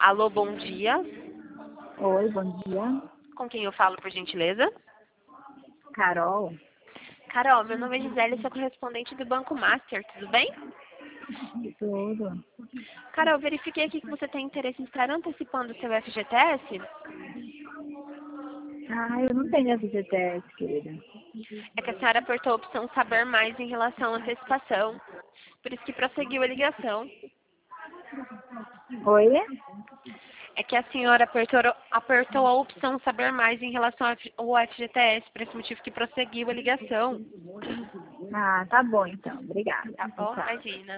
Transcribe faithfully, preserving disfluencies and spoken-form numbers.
Alô, bom dia. Oi, bom dia. Com quem eu falo, por gentileza? Carol? Carol, meu nome é Gisele, sou correspondente do Banco Master, tudo bem? Tudo. Carol, eu verifiquei aqui que você tem interesse em estar antecipando o seu F G T S. Ah, eu não tenho F G T S, querida. É que a senhora apertou a opção saber mais em relação à antecipação. Por isso que prosseguiu a ligação. Oi? É que a senhora apertou, apertou a opção saber mais em relação ao F G T S, por esse motivo que prosseguiu a ligação. Ah, tá bom então. Obrigada. Tá bom? Tchau. Imagina.